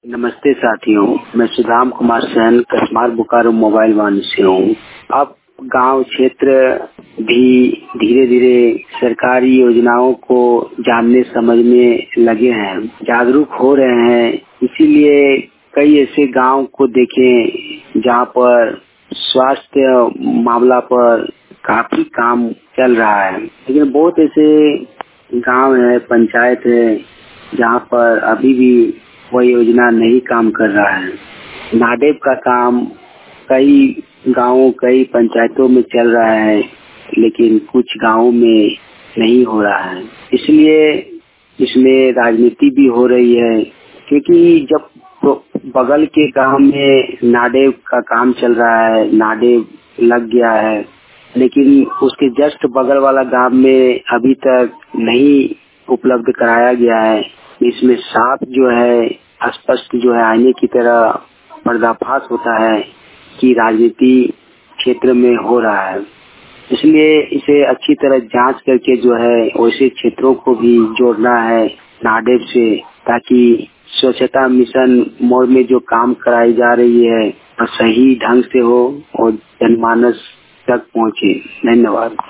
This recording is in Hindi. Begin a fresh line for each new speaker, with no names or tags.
नमस्ते साथियों, मैं सुदाम कुमार सैन कसमार बोकारो मोबाइल वन से हूँ। अब गांव क्षेत्र भी धीरे धीरे सरकारी योजनाओं को जानने समझने लगे हैं, जागरूक हो रहे हैं। इसीलिए कई ऐसे गांव को देखें जहां पर स्वास्थ्य मामला पर काफी काम चल रहा है, लेकिन बहुत ऐसे गांव है, पंचायत है जहां पर अभी भी वह योजना नहीं काम कर रहा है। नाडेप का काम कई गांवों, कई पंचायतों में चल रहा है, लेकिन कुछ गांवों में नहीं हो रहा है। इसलिए इसमें राजनीति भी हो रही है, क्योंकि जब बगल के गांव में नाडेप का काम चल रहा है, नाडेप लग गया है, लेकिन उसके जस्ट बगल वाला गांव में अभी तक नहीं उपलब्ध कराया गया है। इसमें साफ जो है, स्पष्ट जो है आईने की तरह पर्दाफाश होता है कि राजनीति क्षेत्र में हो रहा है। इसलिए इसे अच्छी तरह जांच करके जो है वैसे क्षेत्रों को भी जोड़ना है नाडेप से, ताकि स्वच्छता मिशन मोड में जो काम कराई जा रही है सही ढंग से हो और जनमानस तक पहुंचे। धन्यवाद।